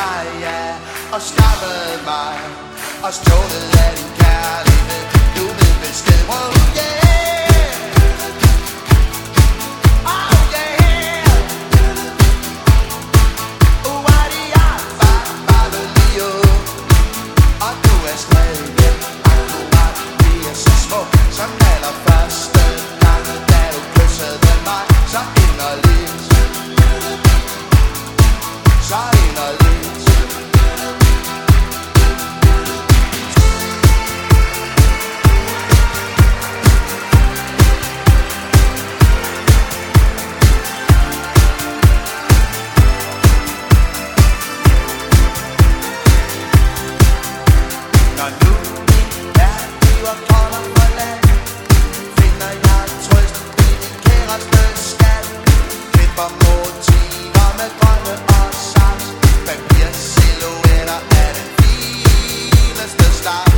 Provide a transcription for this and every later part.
dig, ja, og skaffede mig og stjålet af din kærlighed. Du vil bestemme, oh yeah, oh yeah. Uadiababalio, og du er stadig akkurat lige så smuk som allerførste gang, da du kyssede mig så inderligt, så inderligt. Når nu min verden og kolder på land, finder jeg trøst i din kæreste skat. Klipper motiver med grønne og saks, papirsilhuetter er den fineste start.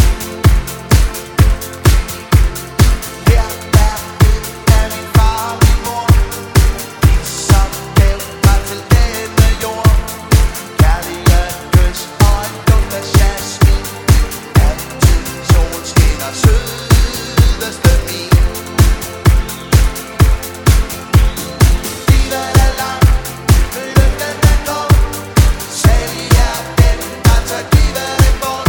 Her er et af min far og min mor, de som gav mig til denne jord. Kærlige kys og en duft af jasmin, altid sol skinner sødeste min. Livet er langt, lykken den går, salig er den, der tager livet i bund.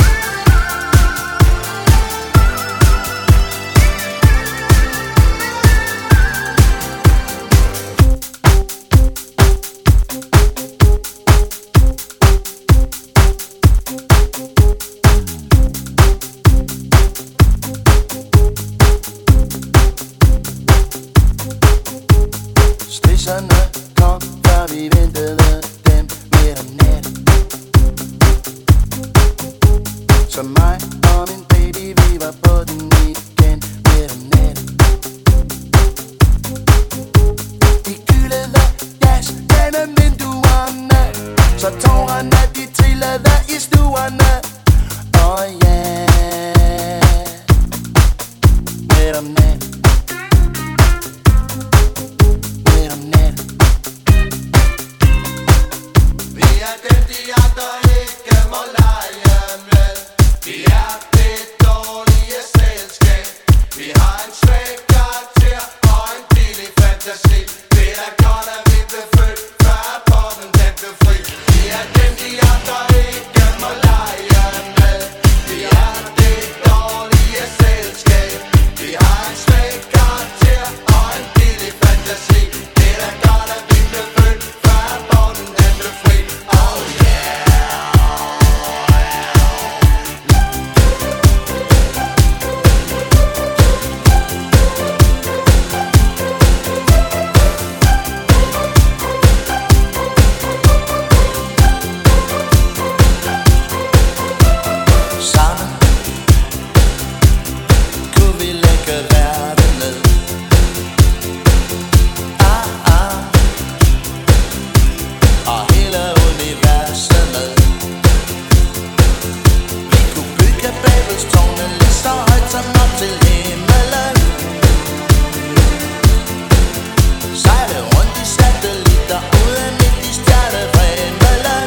Stisserne kom, før vi ventede dem midt om natten. Så mig og min baby, vi var på den igen midt om natten. De gyldede gas gennem vinduerne, så tårerne de trillede i stuerne. Oh yeah, midt om natten. Vi er dem, de andre ikke må lege med. Vi er det dårlige selskab. Vi har en svag karakter og en billig fantasi. Det er godt, at vi blev født, før poppen den blev fri. Vi er dem, de andre ikke må lege med. Vi er det dårlige selskab. Vi har en svag karakter og en billig fantasi. Det er godt, at vi blev født, før poppen den blev fri. Oh yeah. Sammen kunne vi lægge verden ned. Og hele universet med. Vi kunne bygge Babelstårne lige så højt som op til himmelen. Sejle rundt i satellitter ude midt i stjernevrimlen.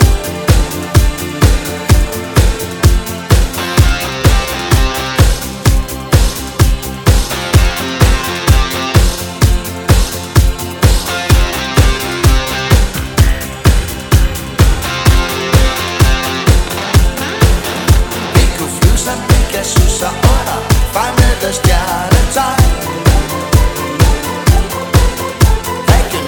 Vi kunne flyve som Pegasus og under fremmede stjernetegn. Række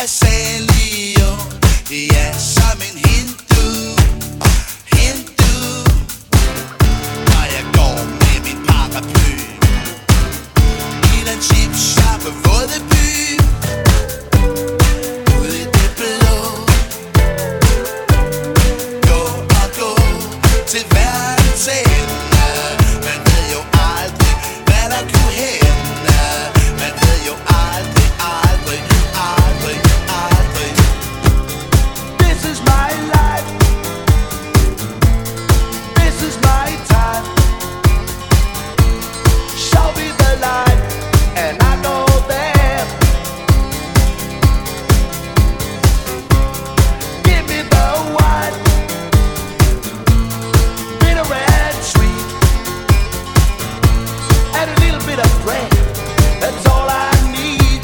Salio, ja, som en hindu, når jeg går med min paraply i den chipsharpe våde by. Ude i det blå, gå til verdens ende. Man ved jo aldrig, hvad der kunne hænde. Man ved jo aldrig. This is my life. This is my time. Show me the light, and I go there. Give me the wine, bitter and sweet, and a little bit of bread. That's all I need.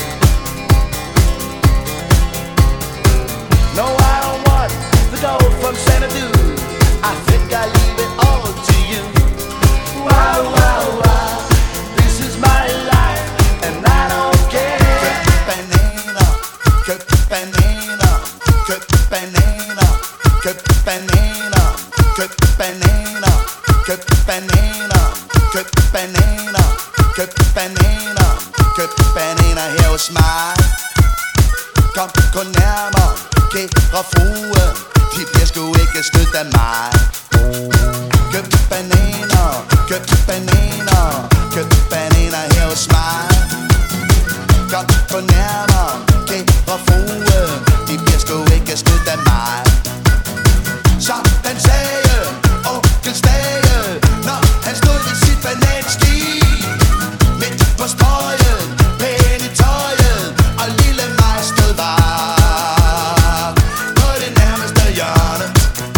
No, I don't want the gold from Xanadu. I think I leave it all to you. Wow, wow, wow. This is my life, and I don't care. Køb bananer, køb bananer, køb bananer, køb bananer, køb bananer, køb bananer, køb bananer, køb bananer her hos mig. Kom nærmere, kære frue, de bliver sgu ikke snydt af mig. Køb bananer, køb bananer, køb bananer her hos mig. Kom nærmere, kære frue, de bliver sgu ikke snydt af mig. Så den sagde, onkel Stage, når han stod i sit bananski, midt på strøget, pæn i tøjet, og lille mig stod var på det nærmeste hjørne.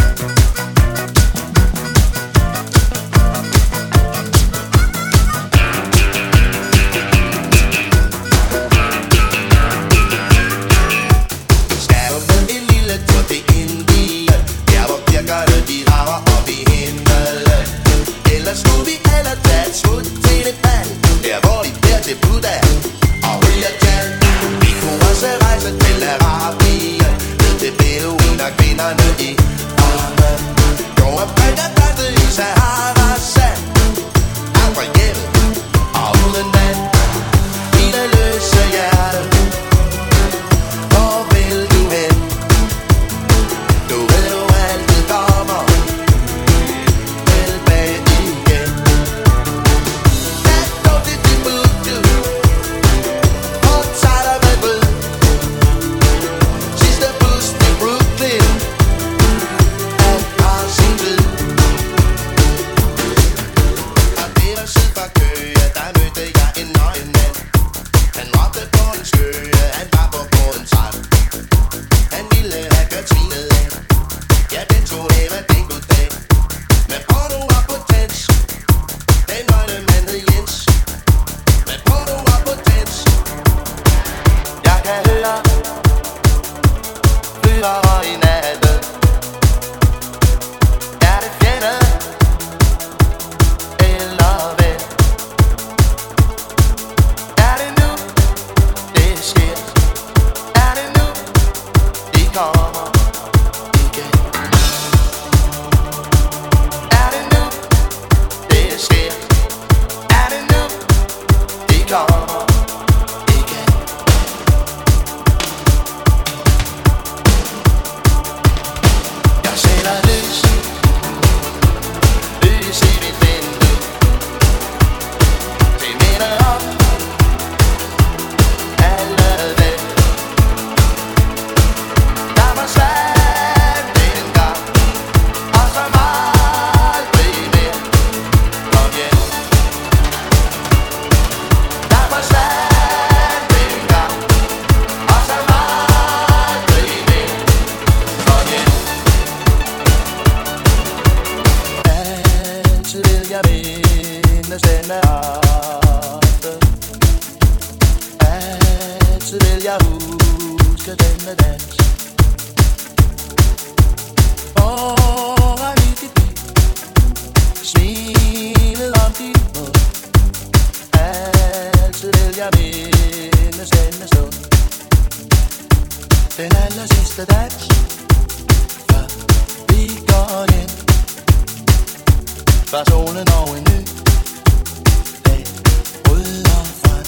Skal du med en lille tur til Indien, der hvor birkerne de rager op i himlen? Eller skulle vi alle tage et smut til et bal, der hvor de beder til Buddha og ryger tand? Vi kunne også rejse til Arabien, ned til beduiner, kvinderne i armen. Gå og brække brættet i Saharas sand, aldrig hjemme og uden vand. Mine løse hjerte, hvor vil du hen? Du ved du altid kommer tilbage igen. Let's go to Timbuktu, og tager dig med bud. Sidste bus til Brooklyn, alt har sin tid. Og det var syd for Køge, der mødte jeg en nøgen mand. Han råbte på en skøge, han var på bådens rand. Han ville have kørt svinet af, ja den tog hævet den god dag. Men prøv nu op på tens, den nøgne mand hed Jens. Men prøv nu op på tens, jeg kan høre flyvere i natten. Er det fjende eller ven? Er det nu det sker? Er det nu de kommer igen? Er det nu det sker? Er det nu de kommer igen? Jeg sætter lys i mit vindue, det minder om alle dem, der var sat engang, og som aldrig mere kom hjem. Der var sat engang, og som aldrig mere kom hjem. Altid vil jeg mindes denne aften, altid vil jeg huske denne dans. Foran i dit liv, smilet om din mund, altid vil jeg mindes denne stund. Den aller sidste dans, før vi går ind. Før solen når en ny dag rydder frem.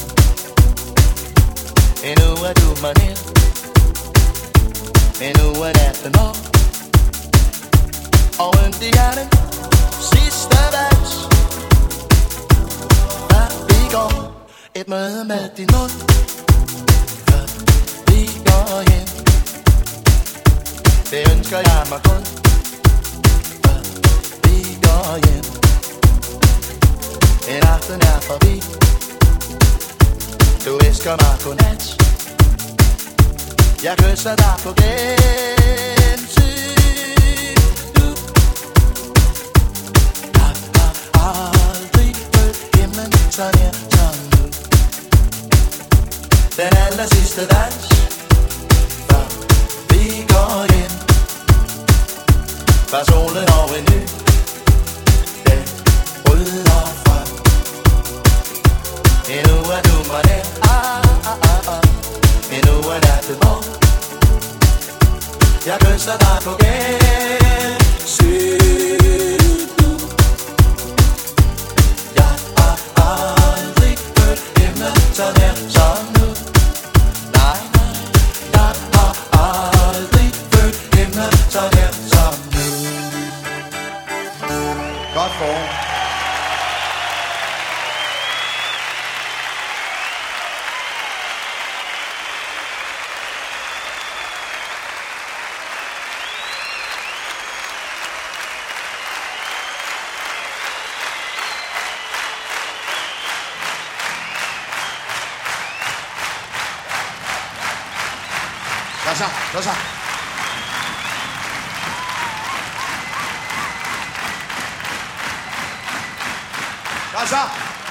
Endnu er du mig ned, endnu er natten år. Og ondt i hjertet, sidste dans, før vi går. Et møde med din mund, før vi går hjem. Det ønsker jeg mig kun, før vi går hjem. En aften er forbi, du elsker mig godnat. Jeg kysser dig på gensyn. Du har aldrig mødt himlen så nær som nu. Den aller sidste dans, før vi går hjem. Før solen over en ny dag rydder frem. Endnu er du mig nær, endnu er natten år. Jeg kysser dig på gensyn. Jeg har aldrig mødt himlen så nær som nu. Nej, jeg har aldrig mødt himlen så nær som nu. Godt form. Hvad så? Hvad så?